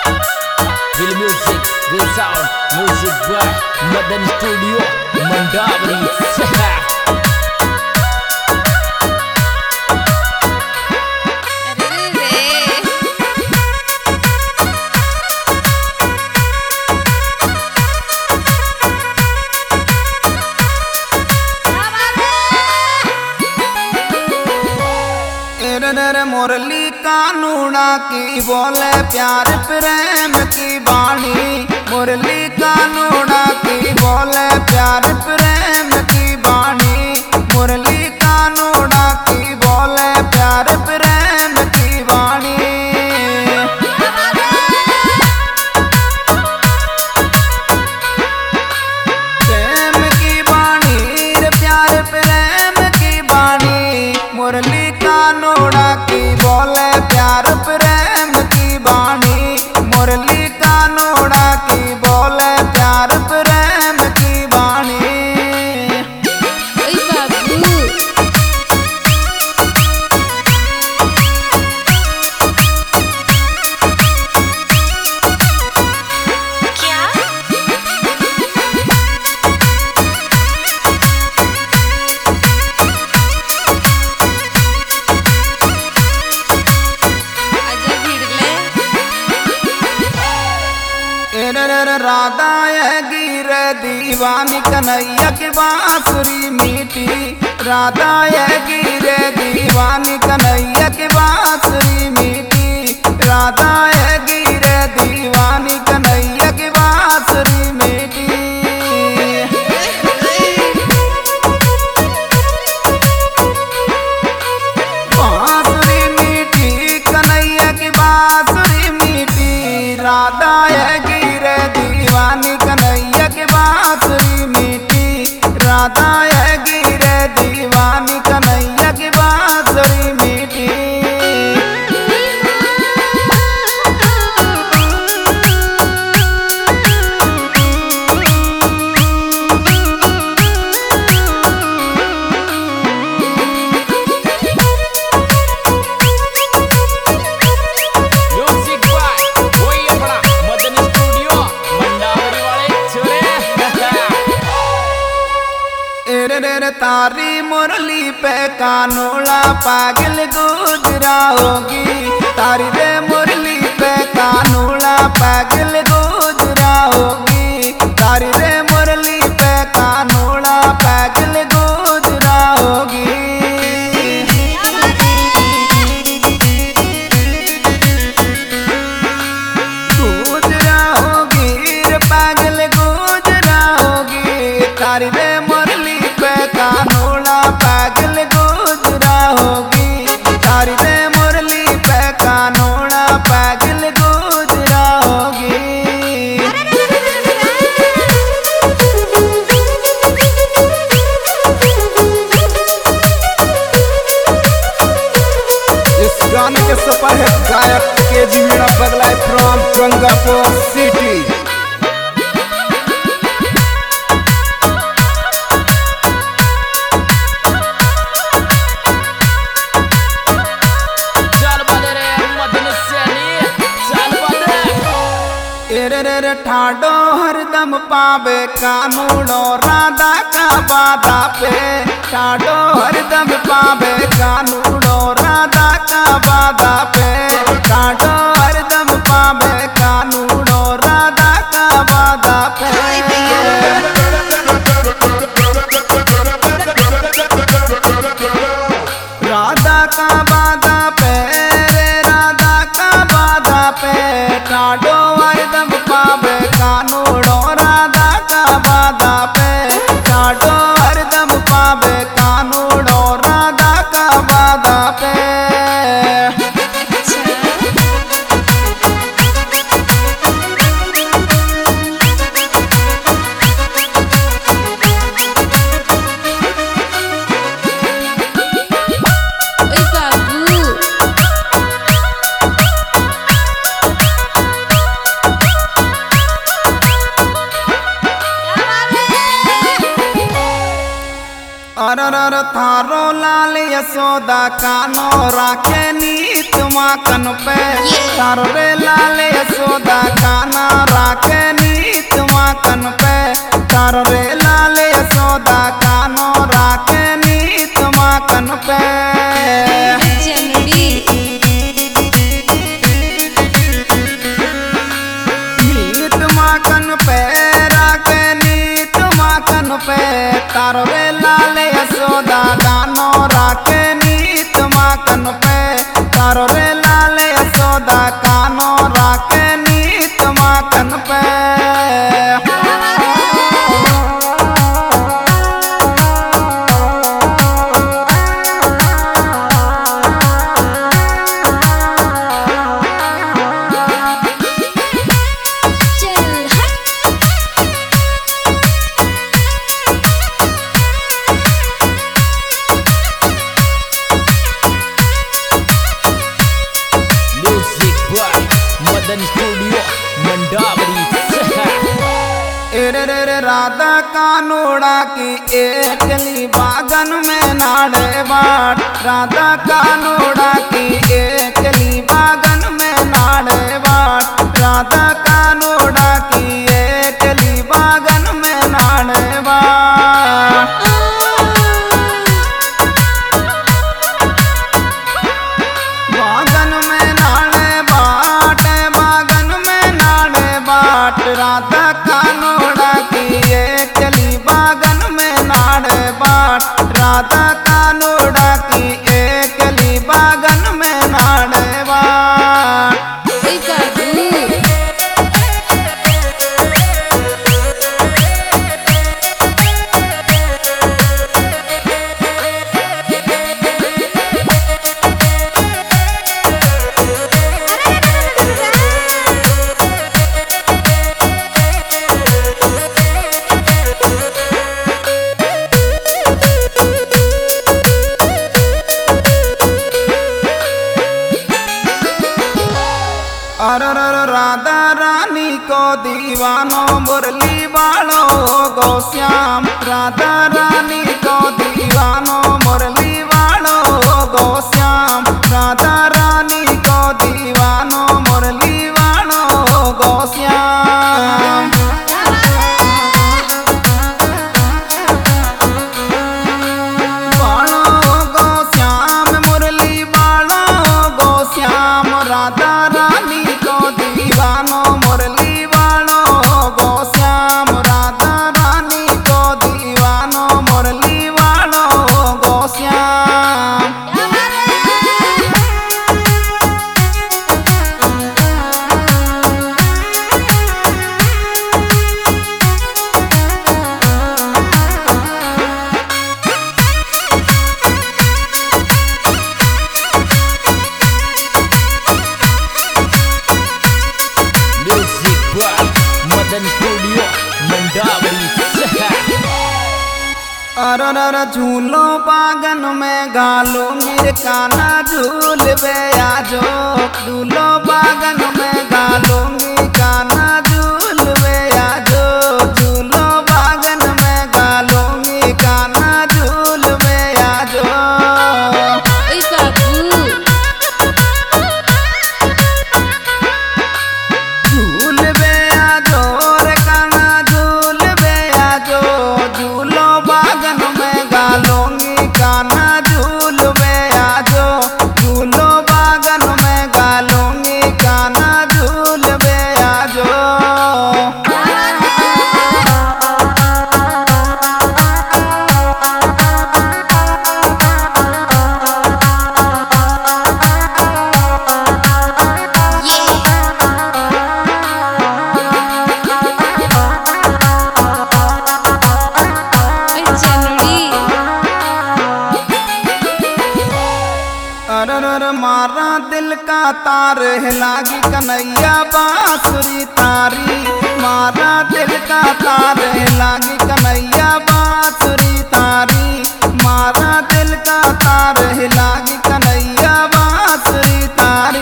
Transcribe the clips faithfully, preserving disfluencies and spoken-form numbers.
Will music, will sound, music by Madan Studio, Mandaveri. मुरली कानूना की बोले प्यार प्रेम की बाणी, मुरली कानूना की बोले प्यार प्रेम की बाणी, मुरली कानूना की बोले प्यार प्रेम की बाणी। प्रेम की बाणी रे प्यार प्रेम की बाणी, मुरली कानूना की बोले प्यार प्रेम की बाणी, मुरली कानूना की बोले प्यार प्रेम की बाणी। राधा है गिर दीवानी कन्हैया की बांसुरी मीठी, राधा है गिर दीवानी कन्हैया की बांसुरी मीठी, राधा है गिर दीवानी कन्हैया की बांसुरी मीठी। बांसुरी मीठी कन्हैया की बांसुरी मीठी, राधा है दीवानी कन्हैया की बांसुरी मीठी, राधा है गिरे दीवानी कन्हैया की बांसुरी मीठी। तारी मुरली पे कानूला पागल गुजरा होगी, तारी रे मुरली पे कानूला पागल गुजरा होगी, तारी रे मुरली पे कानूला पागल गुजरा होगी। गुजरा होगी रे पागल गुजरा होगी, तारी रे मुरली कानूला पागल गुजरा होगी, तारी रे मुरली पे कानूला पागल गुजरा होगी। इस गाने के सुपरहिट गायक के जी मीणा बगलाई फ्रॉम गंगापुर सिटी। ठाडो हरदम पावे कानूनो राधा का बाधा पे, ठाडो हरदम पावे कानूनो राधा का बाधा पे, ठाडो हरदम पावे कानूनो राधा का बाधा पे। राधा का बाधा पे रे राधा का बाधा पे, ठाडो हरदम पावे कानूनो राधा का बाधा पे, ठाडो हरदम पावे कानूनो राधा का बाधा पे। अरर थारो लाल यशोदा कानो राखे नीत माखन पे, थारो रे लाल यशोदा तारो रे लाल यशोदा कानो राखे नीत माखन पे नीत माखन पे राखे नीत माखन पे तारो रे लाल यशोदा कानो राखे नीत माखन पे तारो रे लाल यशोदा कानो राखे नीत माखन पे स्टूडियो मंडावरी रे रे रे राधा कानोड़ा की एकली बागन में नाड़े बाट राधा कानोड़ा की एकली बागन में नाड़े बाट राधा कानोड़ा की एकली बागन में नाड़े बाट बागन में नाड़े बाट बागन में नाड़े बाट राधा कानोड़ा की एकली बागन में नाड़े बाट राधा कानोड़ा की एकली बागन में नाड़े बाट अरर राधा रानी को दीवानो मुरली बालो गो श्याम राधा रानी को दीवानो मुरली बालो गो श्याम राधा रानी को दीवानो मुरली बालो गो श्याम बालो गो श्याम मुरली बालो गो श्याम राधा रानी दीवानो मुरली वालो गो श्याम राधा रानी को दीवानो मुरली वालो गो श्याम स्टूडियो मंडावरी अरर झूलो बागन में गालो मेरे काना झूल बे आजो झूलो बागन में गालो मेरे काना झूल बे आजो झूलो बागन में गालो मेरे काना झूल बे आजो झूल बे आजो रे काना झूल बे आजो झूलो बागन में गालोंगी काना झूल बे आजो झूलो बागन में गालोंगी काना झूल बे आजो अरर मारा दिल का तार है लागी कन्हैया बांसुरी तारी मारा दिल का तार है लागी कन्हैया बांसुरी तारी मारा दिल का तार है लागी कन्हैया बांसुरी तारी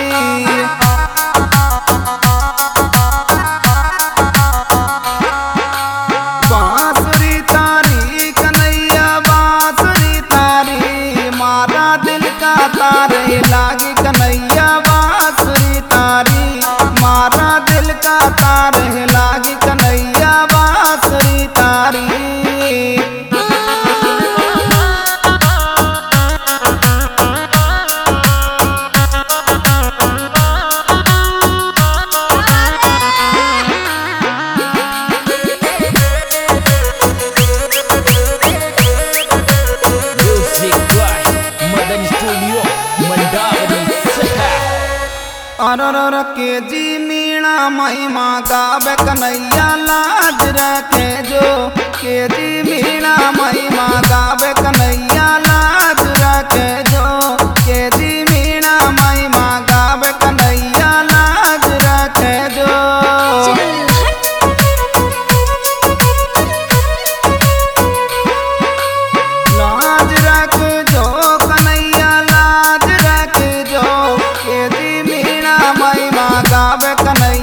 बांसुरी तारी कन्हैया बांसुरी तारी मारा दिल का तार है लागी कन्हैया बांसुरी तारी मारा दिल का तार है लागी कन्हैया बांसुरी के जी मीणा महिमा गावे कन्हैया लाज रखे जो के जी मीणा महिमा गावे कन्हैया लाज रखे जो के जी मीणा महिमा गावे कन्हैया लाज रखे जो लाज रख जो कन्हैया लाज रख जो के जी मीणा महिमा गावे कन्हैया